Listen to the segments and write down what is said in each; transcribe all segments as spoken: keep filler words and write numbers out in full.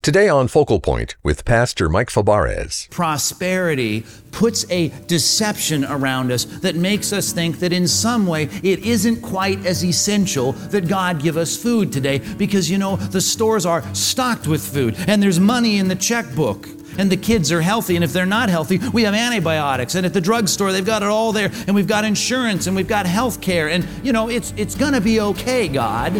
Today on Focal Point with Pastor Mike Fabarez. Prosperity puts a deception around us that makes us think that in some way it isn't quite as essential that God give us food today because, you know, the stores are stocked with food and there's money in the checkbook and the kids are healthy, and if they're not healthy, we have antibiotics, and at the drugstore they've got it all there, and we've got insurance and we've got health care, and, you know, it's, it's gonna be okay, God.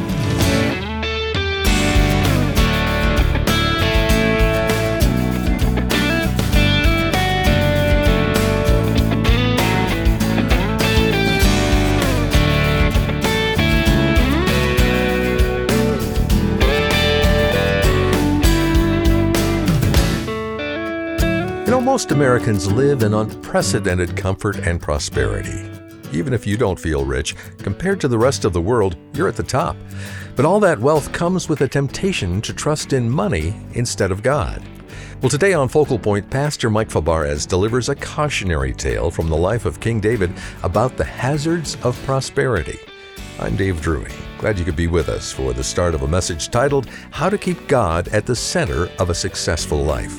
You know, most Americans live in unprecedented comfort and prosperity. Even if you don't feel rich, compared to the rest of the world, you're at the top. But all that wealth comes with a temptation to trust in money instead of God. Well, today on Focal Point, Pastor Mike Fabarez delivers a cautionary tale from the life of King David about the hazards of prosperity. I'm Dave Drury. Glad you could be with us for the start of a message titled, How to Keep God at the Center of a Successful Life.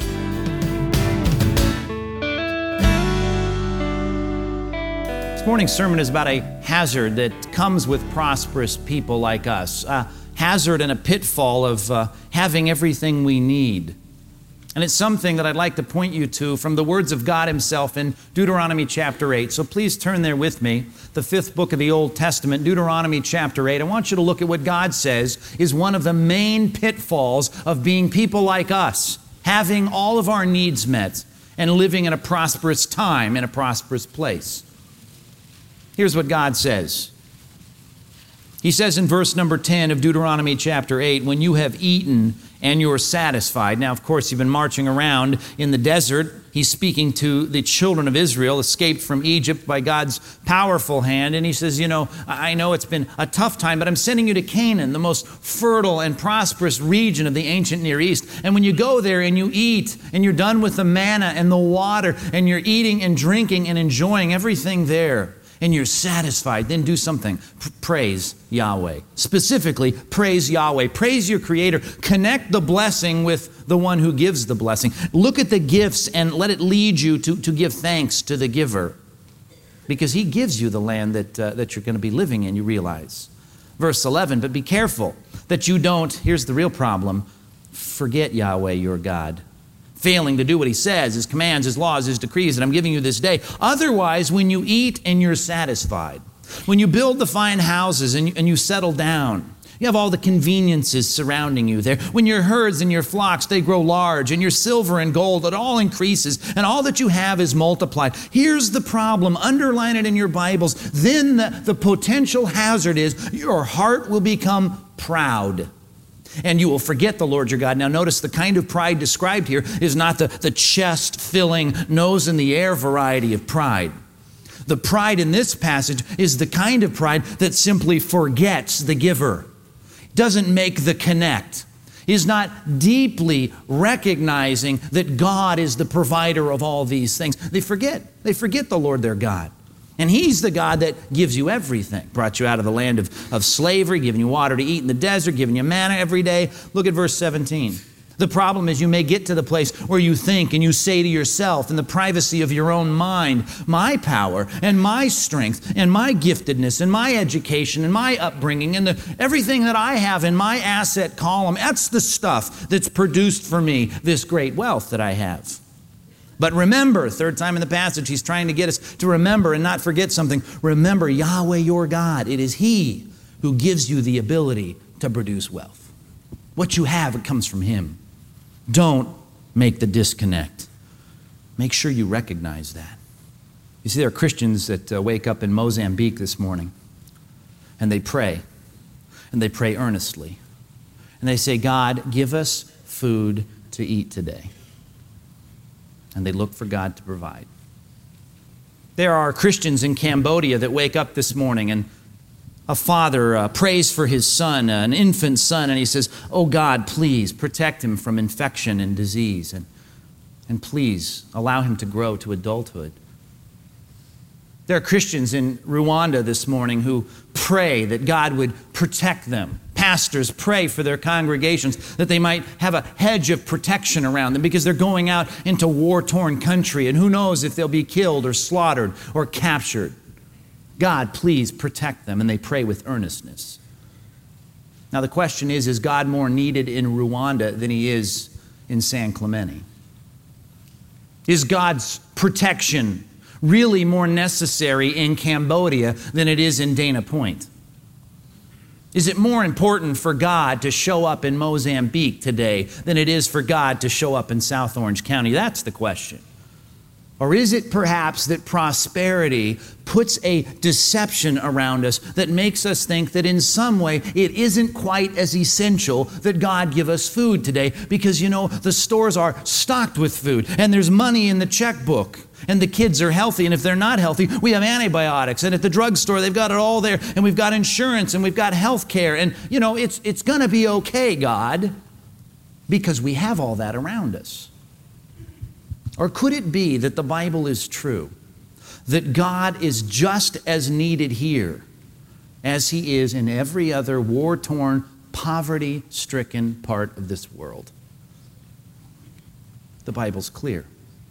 This morning's sermon is about a hazard that comes with prosperous people like us, a hazard and a pitfall of uh, having everything we need. And it's something that I'd like to point you to from the words of God Himself in Deuteronomy chapter eight. So please turn there with me, the fifth book of the Old Testament, Deuteronomy chapter eight. I want you to look at what God says is one of the main pitfalls of being people like us, having all of our needs met and living in a prosperous time, in a prosperous place. Here's what God says. He says in verse number ten of Deuteronomy chapter eight, when you have eaten and you're satisfied. Now, of course, you've been marching around in the desert. He's speaking to the children of Israel, escaped from Egypt by God's powerful hand. And he says, you know, I know it's been a tough time, but I'm sending you to Canaan, the most fertile and prosperous region of the ancient Near East. And when you go there and you eat and you're done with the manna and the water and you're eating and drinking and enjoying everything there, and you're satisfied, then do something. P- praise Yahweh. Specifically, praise Yahweh. Praise your Creator. Connect the blessing with the one who gives the blessing. Look at the gifts and let it lead you to, to give thanks to the giver. Because He gives you the land that, uh, that you're going to be living in, you realize. Verse eleven, but be careful that you don't, here's the real problem, forget Yahweh your God, failing to do what He says, His commands, His laws, His decrees that I'm giving you this day. Otherwise, when you eat and you're satisfied, when you build the fine houses and you, and you settle down, you have all the conveniences surrounding you there. When your herds and your flocks, they grow large, and your silver and gold, it all increases, and all that you have is multiplied. Here's the problem. Underline it in your Bibles. Then the, the potential hazard is your heart will become proud. And you will forget the Lord your God. Now notice the kind of pride described here is not the, the chest-filling, nose-in-the-air variety of pride. The pride in this passage is the kind of pride that simply forgets the giver, doesn't make the connect, is not deeply recognizing that God is the provider of all these things. They forget. They forget the Lord their God. And He's the God that gives you everything. Brought you out of the land of, of slavery, giving you water to eat in the desert, giving you manna every day. Look at verse seventeen. The problem is you may get to the place where you think and you say to yourself in the privacy of your own mind, my power and my strength and my giftedness and my education and my upbringing and the, everything that I have in my asset column, that's the stuff that's produced for me this great wealth that I have. But remember, third time in the passage, he's trying to get us to remember and not forget something. Remember Yahweh your God. It is He who gives you the ability to produce wealth. What you have, it comes from Him. Don't make the disconnect. Make sure you recognize that. You see, there are Christians that uh, wake up in Mozambique this morning, and they pray, and they pray earnestly. And they say, God, give us food to eat today. And they look for God to provide. There are Christians in Cambodia that wake up this morning and a father uh, prays for his son, uh, an infant son, and he says, oh God, please protect him from infection and disease, and, and please allow him to grow to adulthood. There are Christians in Rwanda this morning who pray that God would protect them, pastors pray for their congregations that they might have a hedge of protection around them because they're going out into war-torn country and who knows if they'll be killed or slaughtered or captured. God, please protect them, and they pray with earnestness. Now the question is, is God more needed in Rwanda than he is in San Clemente? Is God's protection really more necessary in Cambodia than it is in Dana Point? Is it more important for God to show up in Mozambique today than it is for God to show up in South Orange County? That's the question. Or is it perhaps that prosperity puts a deception around us that makes us think that in some way it isn't quite as essential that God give us food today because, you know, the stores are stocked with food and there's money in the checkbook and the kids are healthy, and if they're not healthy, we have antibiotics, and at the drugstore they've got it all there, and we've got insurance and we've got health care, and, you know, it's, it's going to be okay, God, because we have all that around us. Or could it be that the Bible is true, that God is just as needed here as he is in every other war-torn, poverty-stricken part of this world? The Bible's clear.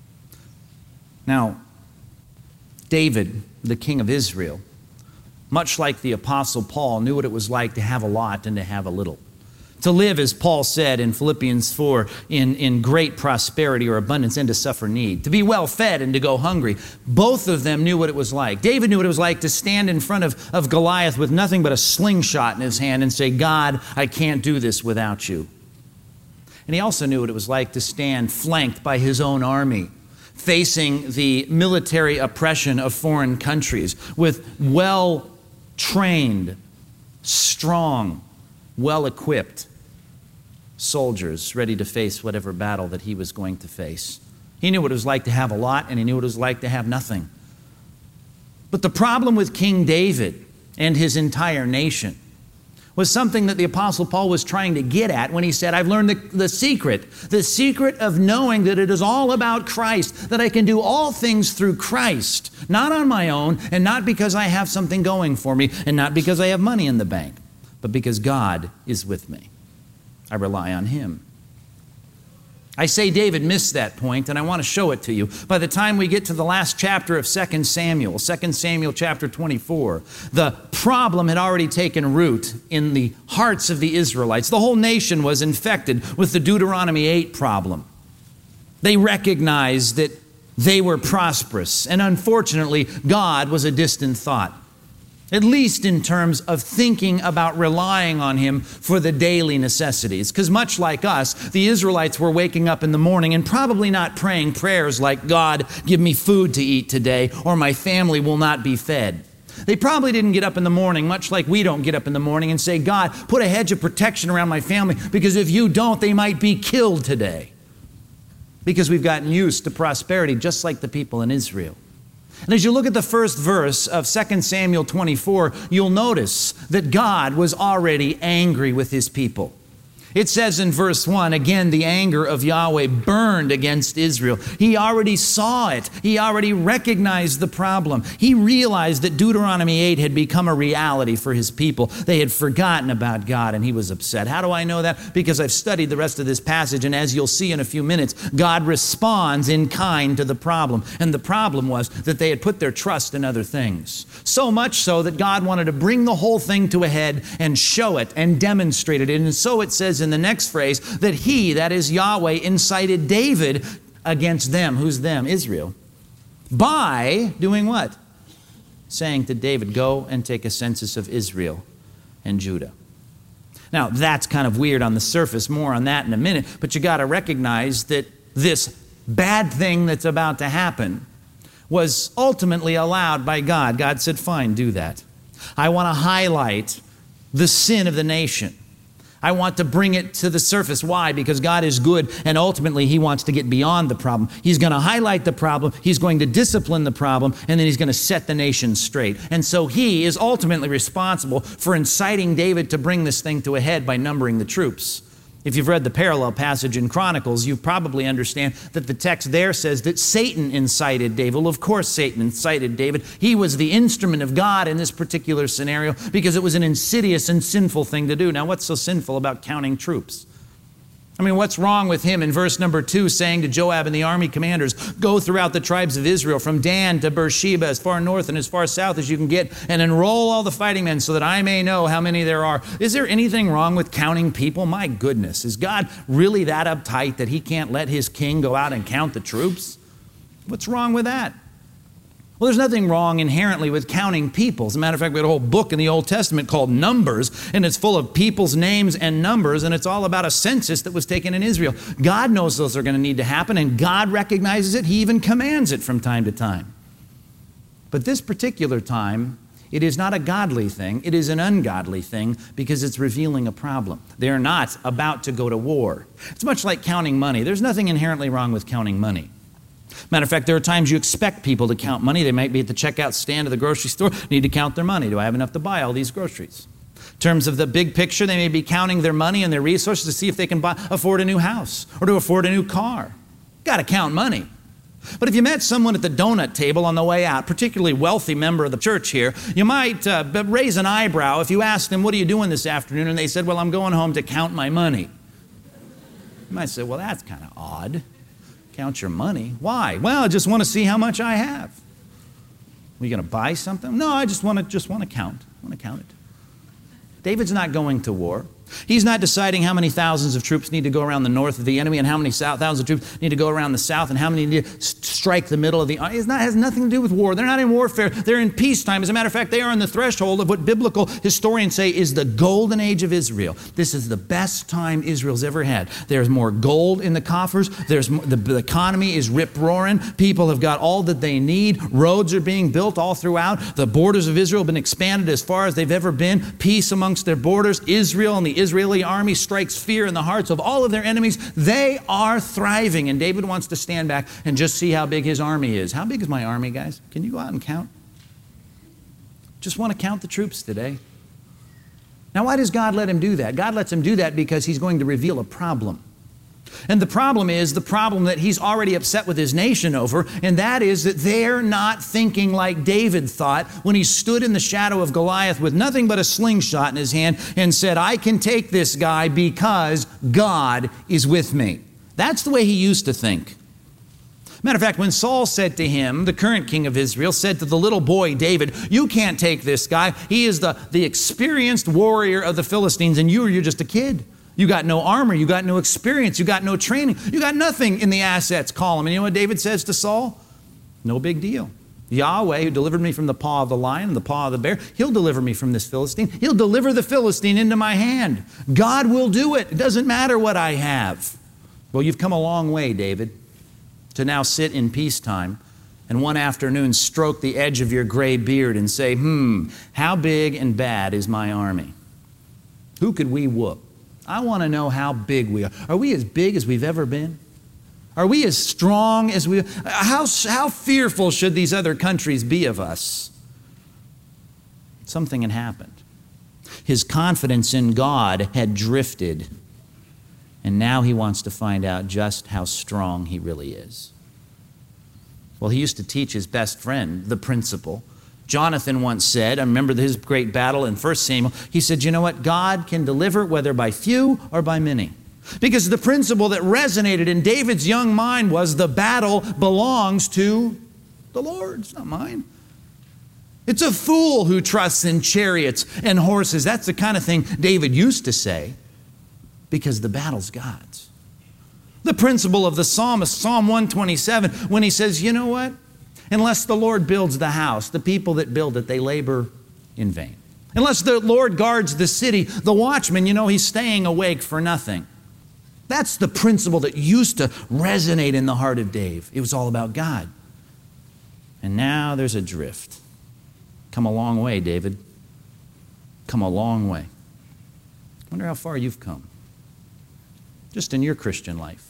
Now, David, the king of Israel, much like the Apostle Paul, knew what it was like to have a lot and to have a little. To live, as Paul said in Philippians four, in, in great prosperity or abundance and to suffer need. To be well fed and to go hungry. Both of them knew what it was like. David knew what it was like to stand in front of, of Goliath with nothing but a slingshot in his hand and say, God, I can't do this without you. And he also knew what it was like to stand flanked by his own army, facing the military oppression of foreign countries with well-trained, strong, well-equipped soldiers ready to face whatever battle that he was going to face. He knew what it was like to have a lot, and he knew what it was like to have nothing. But the problem with King David and his entire nation was something that the Apostle Paul was trying to get at when he said, I've learned the, the secret, the secret of knowing that it is all about Christ, that I can do all things through Christ, not on my own, and not because I have something going for me, and not because I have money in the bank, but because God is with me. I rely on him. I say David missed that point, and I want to show it to you. By the time we get to the last chapter of Second Samuel, Second Samuel chapter twenty-four, the problem had already taken root in the hearts of the Israelites. The whole nation was infected with the Deuteronomy eight problem. They recognized that they were prosperous, and unfortunately, God was a distant thought. At least in terms of thinking about relying on him for the daily necessities. Because much like us, the Israelites were waking up in the morning and probably not praying prayers like, God, give me food to eat today, or my family will not be fed. They probably didn't get up in the morning, much like we don't get up in the morning and say, God, put a hedge of protection around my family, because if you don't, they might be killed today. Because we've gotten used to prosperity, just like the people in Israel. And as you look at the first verse of Second Samuel twenty-four, you'll notice that God was already angry with his people. It says in verse one, again, the anger of Yahweh burned against Israel. He already saw it. He already recognized the problem. He realized that Deuteronomy eight had become a reality for his people. They had forgotten about God, and he was upset. How do I know that? Because I've studied the rest of this passage, and as you'll see in a few minutes, God responds in kind to the problem. And the problem was that they had put their trust in other things. So much so that God wanted to bring the whole thing to a head and show it and demonstrate it. And so it says in the next phrase that he, that is Yahweh, incited David against them. Who's them? Israel. By doing what? Saying to David, go and take a census of Israel and Judah. Now, that's kind of weird on the surface. More on that in a minute. But you got to recognize that this bad thing that's about to happen was ultimately allowed by God. God said, fine, do that. I want to highlight the sin of the nation. I want to bring it to the surface. Why? Because God is good, and ultimately he wants to get beyond the problem. He's going to highlight the problem, he's going to discipline the problem, and then he's going to set the nation straight. And so he is ultimately responsible for inciting David to bring this thing to a head by numbering the troops. If you've read the parallel passage in Chronicles, you probably understand that the text there says that Satan incited David. Well, of course Satan incited David. He was the instrument of God in this particular scenario because it was an insidious and sinful thing to do. Now, what's so sinful about counting troops? I mean, what's wrong with him in verse number two saying to Joab and the army commanders, go throughout the tribes of Israel from Dan to Beersheba, as far north and as far south as you can get, and enroll all the fighting men so that I may know how many there are. Is there anything wrong with counting people? My goodness, is God really that uptight that he can't let his king go out and count the troops? What's wrong with that? Well, there's nothing wrong inherently with counting people. As a matter of fact, we had a whole book in the Old Testament called Numbers, and it's full of people's names and numbers, and it's all about a census that was taken in Israel. God knows those are going to need to happen, and God recognizes it. He even commands it from time to time. But this particular time, it is not a godly thing. It is an ungodly thing because it's revealing a problem. They're not about to go to war. It's much like counting money. There's nothing inherently wrong with counting money. Matter of fact, there are times you expect people to count money. They might be at the checkout stand of the grocery store, need to count their money. Do I have enough to buy all these groceries? In terms of the big picture, they may be counting their money and their resources to see if they can buy, afford a new house or to afford a new car. Got to count money. But if you met someone at the donut table on the way out, particularly wealthy member of the church here, you might uh, raise an eyebrow if you asked them, what are you doing this afternoon? And they said, well, I'm going home to count my money. You might say, well, that's kind of odd. Count your money. Why? Well, I just want to see how much I have. Are you going to buy something? No, I just want to just want to count. I want to count it. David's not going to war. He's not deciding how many thousands of troops need to go around the north of the enemy and how many thousands of troops need to go around the south and how many need to strike the middle of the army. It has nothing to do with war. They're not in warfare. They're in peacetime. As a matter of fact, they are on the threshold of what biblical historians say is the golden age of Israel. This is the best time Israel's ever had. There's more gold in the coffers. There's the, the economy is rip-roaring. People have got all that they need. Roads are being built all throughout. The borders of Israel have been expanded as far as they've ever been. Peace amongst their borders. Israel and the Israeli army strikes fear in the hearts of all of their enemies. They are thriving, and David wants to stand back and just see how big his army is. How big is my army, guys? Can you go out and count? Just want to count the troops today. Now, why does God let him do that? God lets him do that because he's going to reveal a problem. And the problem is the problem that he's already upset with his nation over, and that is that they're not thinking like David thought when he stood in the shadow of Goliath with nothing but a slingshot in his hand and said, I can take this guy because God is with me. That's the way he used to think. Matter of fact, when Saul said to him, the current king of Israel, said to the little boy David, you can't take this guy. He is the, the experienced warrior of the Philistines, and you, you're just a kid. You got no armor, you got no experience, you got no training, you got nothing in the assets column. And you know what David says to Saul? No big deal. Yahweh, who delivered me from the paw of the lion and the paw of the bear, he'll deliver me from this Philistine. He'll deliver the Philistine into my hand. God will do it. It doesn't matter what I have. Well, you've come a long way, David, to now sit in peacetime and one afternoon stroke the edge of your gray beard and say, hmm, how big and bad is my army? Who could we whoop? I want to know how big we are. Are we as big as we've ever been? Are we as strong as we... How, how fearful should these other countries be of us? Something had happened. His confidence in God had drifted, and now he wants to find out just how strong he really is. Well, he used to teach his best friend the principle. Jonathan once said, I remember his great battle in First Samuel, he said, you know what? God can deliver whether by few or by many. Because the principle that resonated in David's young mind was the battle belongs to the Lord. It's not mine. It's a fool who trusts in chariots and horses. That's the kind of thing David used to say, because the battle's God's. The principle of the psalmist, Psalm one twenty-seven, when he says, you know what? Unless the Lord builds the house, the people that build it, they labor in vain. Unless the Lord guards the city, the watchman, you know, he's staying awake for nothing. That's the principle that used to resonate in the heart of Dave. It was all about God. And now there's a drift. Come a long way, David. Come a long way. I wonder how far you've come. Just in your Christian life.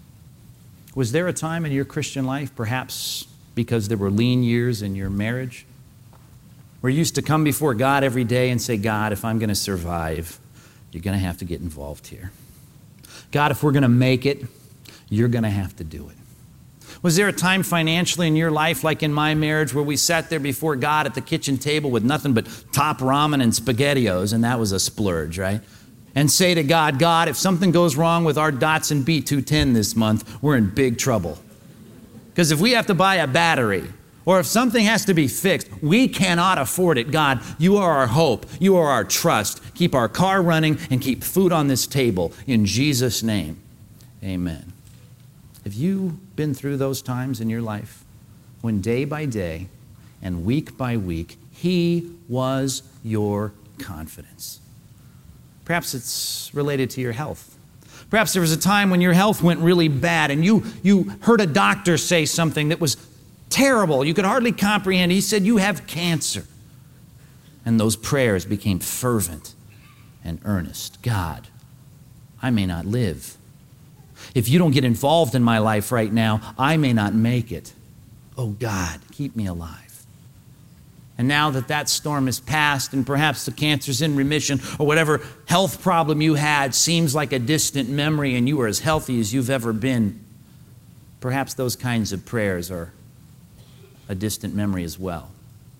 Was there a time in your Christian life, perhaps because there were lean years in your marriage, where you used to come before God every day and say, God, if I'm going to survive, you're going to have to get involved here. God, if we're going to make it, you're going to have to do it. Was there a time financially in your life, like in my marriage, where we sat there before God at the kitchen table with nothing but top ramen and SpaghettiOs, and that was a splurge, right? And say to God, God, if something goes wrong with our Datsun B two ten this month, we're in big trouble. Because if we have to buy a battery, or if something has to be fixed, we cannot afford it. God, you are our hope. You are our trust. Keep our car running and keep food on this table. In Jesus' name, amen. Have you been through those times in your life when day by day and week by week, He was your confidence? Perhaps it's related to your health. Perhaps there was a time when your health went really bad and you, you heard a doctor say something that was terrible. You could hardly comprehend. He said, you have cancer. And those prayers became fervent and earnest. God, I may not live. If you don't get involved in my life right now, I may not make it. Oh God, keep me alive. And now that that storm is past and perhaps the cancer's in remission or whatever health problem you had seems like a distant memory and you are as healthy as you've ever been, perhaps those kinds of prayers are a distant memory as well.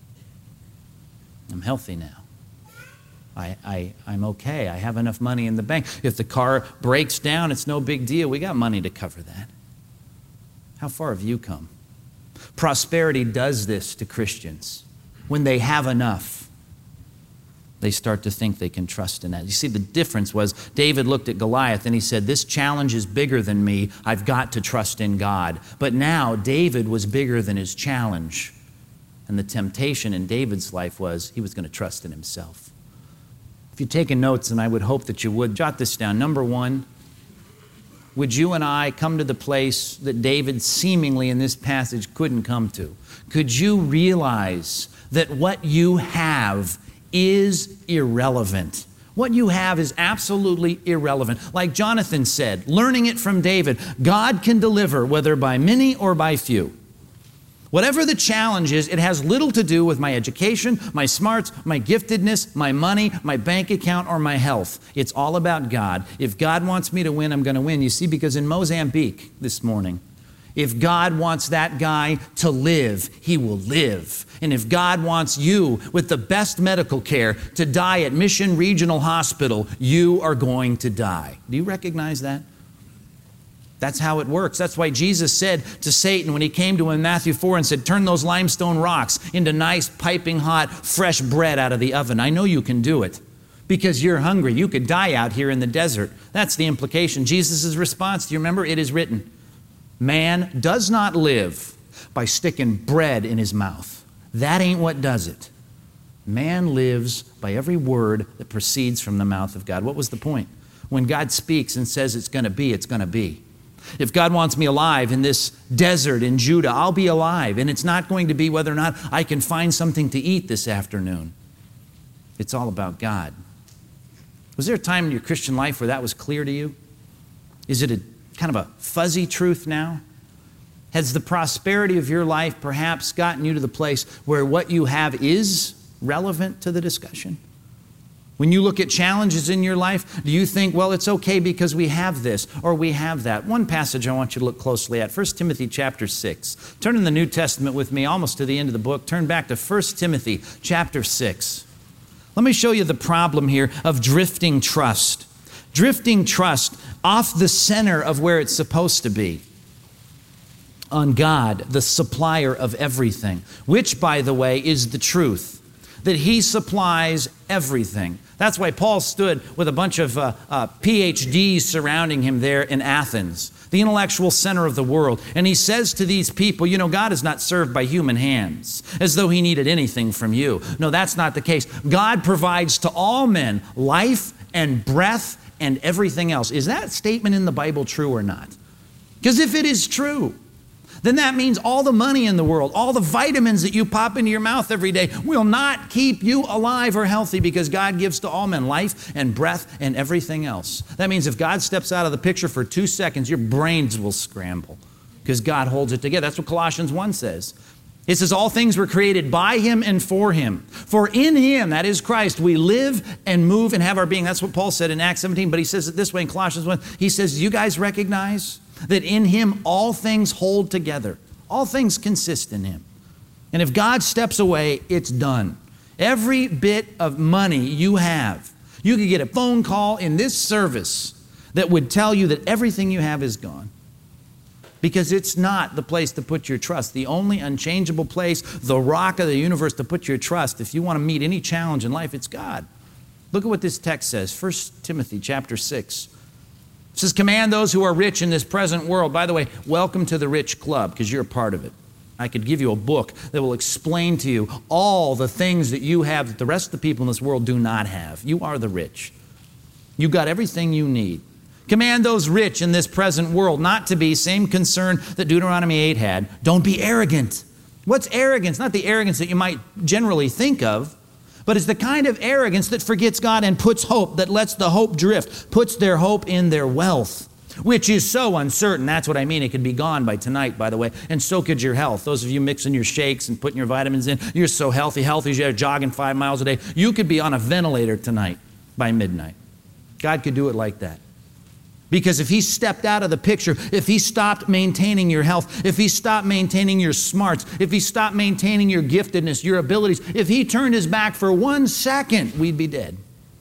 I'm healthy now. I, I, I'm okay. I have enough money in the bank. If the car breaks down, it's no big deal. We got money to cover that. How far have you come? Prosperity does this to Christians. When they have enough, they start to think they can trust in that. You see, the difference was David looked at Goliath and he said, this challenge is bigger than me. I've got to trust in God. But now David was bigger than his challenge. And the temptation in David's life was he was going to trust in himself. If you're taking notes, and I would hope that you would, jot this down. Number one, would you and I come to the place that David seemingly in this passage couldn't come to? Could you realize that what you have is irrelevant? What you have is absolutely irrelevant. Like Jonathan said, learning it from David, God can deliver whether by many or by few. Whatever the challenge is, it has little to do with my education, my smarts, my giftedness, my money, my bank account, or my health. It's all about God. If God wants me to win, I'm going to win. You see, because in Mozambique this morning, if God wants that guy to live, he will live. And if God wants you with the best medical care to die at Mission Regional Hospital, you are going to die. Do you recognize that? That's how it works. That's why Jesus said to Satan when he came to him in Matthew four and said, turn those limestone rocks into nice, piping hot, fresh bread out of the oven. I know you can do it because you're hungry. You could die out here in the desert. That's the implication. Jesus' response, do you remember? It is written, man does not live by sticking bread in his mouth. That ain't what does it. Man lives by every word that proceeds from the mouth of God. What was the point? When God speaks and says it's going to be, it's going to be. If God wants me alive in this desert in Judah, I'll be alive. And it's not going to be whether or not I can find something to eat this afternoon. It's all about God. Was there a time in your Christian life where that was clear to you? Is it a kind of a fuzzy truth now? Has the prosperity of your life perhaps gotten you to the place where what you have is relevant to the discussion? When you look at challenges in your life, do you think, well, it's okay because we have this or we have that? One passage I want you to look closely at, First Timothy chapter six. Turn in the New Testament with me, almost to the end of the book. Turn back to First Timothy chapter six. Let me show you the problem here of drifting trust. Drifting trust off the center of where it's supposed to be. On God, the supplier of everything, which, by the way, is the truth. That He supplies everything. That's why Paul stood with a bunch of uh, uh, P H Ds surrounding him there in Athens, the intellectual center of the world. And he says to these people, you know, God is not served by human hands, as though He needed anything from you. No, that's not the case. God provides to all men life and breath and everything else. Is that statement in the Bible true or not? Because if it is true, then that means all the money in the world, all the vitamins that you pop into your mouth every day will not keep you alive or healthy because God gives to all men life and breath and everything else. That means if God steps out of the picture for two seconds, your brains will scramble because God holds it together. That's what Colossians one says. It says all things were created by him and for him. For in him, that is Christ, we live and move and have our being. That's what Paul said in Acts seventeen, but he says it this way in Colossians one. He says, you guys recognize that in him all things hold together. All things consist in him. And if God steps away, it's done. Every bit of money you have, you could get a phone call in this service that would tell you that everything you have is gone. Because it's not the place to put your trust. The only unchangeable place, the rock of the universe to put your trust, if you want to meet any challenge in life, it's God. Look at what this text says. First Timothy chapter six. It says, command those who are rich in this present world. By the way, welcome to the rich club, because you're a part of it. I could give you a book that will explain to you all the things that you have that the rest of the people in this world do not have. You are the rich. You've got everything you need. Command those rich in this present world not to be, same concern that Deuteronomy eight had, don't be arrogant. What's arrogance? Not the arrogance that you might generally think of, but it's the kind of arrogance that forgets God and puts hope, that lets the hope drift, puts their hope in their wealth, which is so uncertain. That's what I mean. It could be gone by tonight, by the way, and so could your health. Those of you mixing your shakes and putting your vitamins in, you're so healthy, healthy as you're jogging five miles a day. You could be on a ventilator tonight by midnight. God could do it like that. Because if he stepped out of the picture, if he stopped maintaining your health, if he stopped maintaining your smarts, if he stopped maintaining your giftedness, your abilities, if he turned his back for one second, we'd be dead.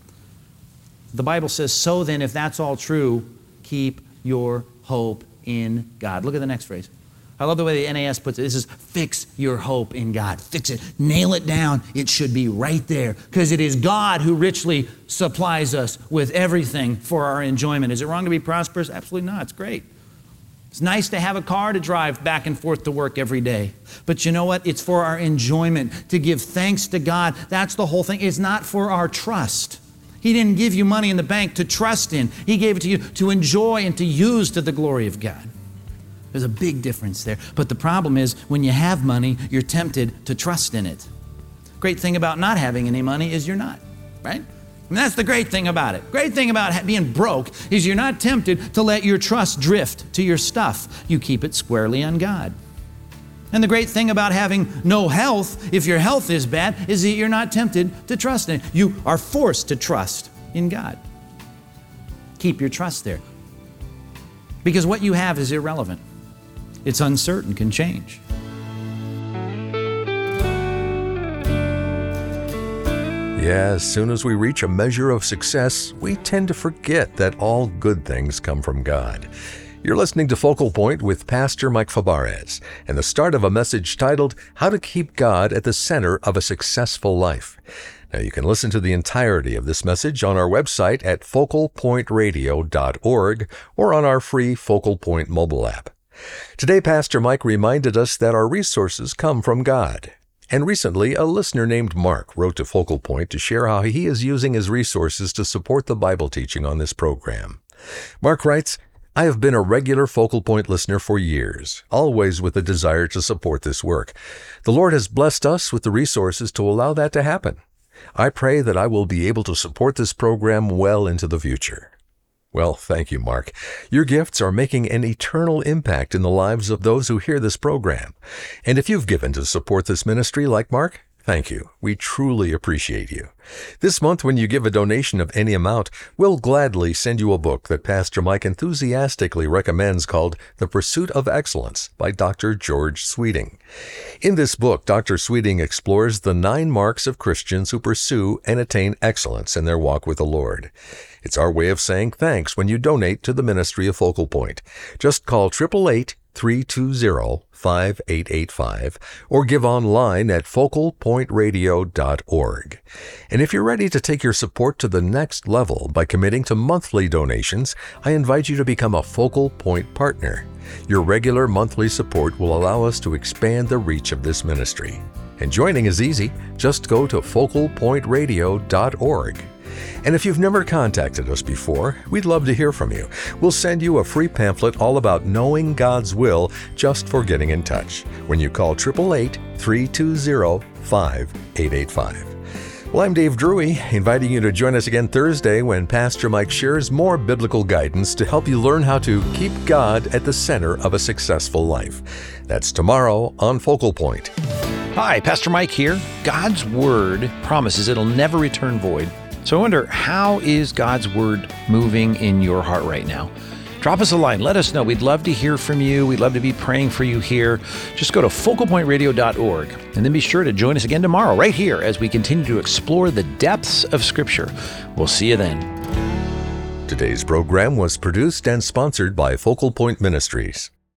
The Bible says, so then, if that's all true, keep your hope in God. Look at the next phrase. I love the way the N A S puts it. This is fix your hope in God. Fix it. Nail it down. It should be right there, because it is God who richly supplies us with everything for our enjoyment. Is it wrong to be prosperous? Absolutely not. It's great. It's nice to have a car to drive back and forth to work every day. But you know what? It's for our enjoyment, to give thanks to God. That's the whole thing. It's not for our trust. He didn't give you money in the bank to trust in. He gave it to you to enjoy and to use to the glory of God. There's a big difference there. But the problem is, when you have money, you're tempted to trust in it. Great thing about not having any money is you're not, right? I mean, that's the great thing about it. Great thing about being broke is you're not tempted to let your trust drift to your stuff. You keep it squarely on God. And the great thing about having no health, if your health is bad, is that you're not tempted to trust in it. You are forced to trust in God. Keep your trust there. Because what you have is irrelevant. It's uncertain, can change. Yeah, as soon as we reach a measure of success, we tend to forget that all good things come from God. You're listening to Focal Point with Pastor Mike Fabarez, and the start of a message titled, How to Keep God at the Center of a Successful Life. Now, you can listen to the entirety of this message on our website at focal point radio dot org or on our free Focal Point mobile app. Today, Pastor Mike reminded us that our resources come from God. And recently, a listener named Mark wrote to Focal Point to share how he is using his resources to support the Bible teaching on this program. Mark writes, I have been a regular Focal Point listener for years, always with a desire to support this work. The Lord has blessed us with the resources to allow that to happen. I pray that I will be able to support this program well into the future. Well, thank you, Mark. Your gifts are making an eternal impact in the lives of those who hear this program. And if you've given to support this ministry like Mark, thank you. We truly appreciate you. This month, when you give a donation of any amount, we'll gladly send you a book that Pastor Mike enthusiastically recommends called The Pursuit of Excellence by Doctor George Sweeting. In this book, Doctor Sweeting explores the nine marks of Christians who pursue and attain excellence in their walk with the Lord. It's our way of saying thanks when you donate to the ministry of Focal Point. Just call eight eight eight, three two zero, five eight eight five or give online at focal point radio dot org. And if you're ready to take your support to the next level by committing to monthly donations, I invite you to become a Focal Point partner. Your regular monthly support will allow us to expand the reach of this ministry. And joining is easy. Just go to focal point radio dot org. And if you've never contacted us before, we'd love to hear from you. We'll send you a free pamphlet all about knowing God's will just for getting in touch when you call eight eight eight, three two zero, five eight eight five. Well, I'm Dave Drury, inviting you to join us again Thursday when Pastor Mike shares more biblical guidance to help you learn how to keep God at the center of a successful life. That's tomorrow on Focal Point. Hi, Pastor Mike here. God's Word promises it'll never return void. So I wonder, how is God's Word moving in your heart right now? Drop us a line. Let us know. We'd love to hear from you. We'd love to be praying for you here. Just go to focal point radio dot org and then be sure to join us again tomorrow right here as we continue to explore the depths of Scripture. We'll see you then. Today's program was produced and sponsored by Focal Point Ministries.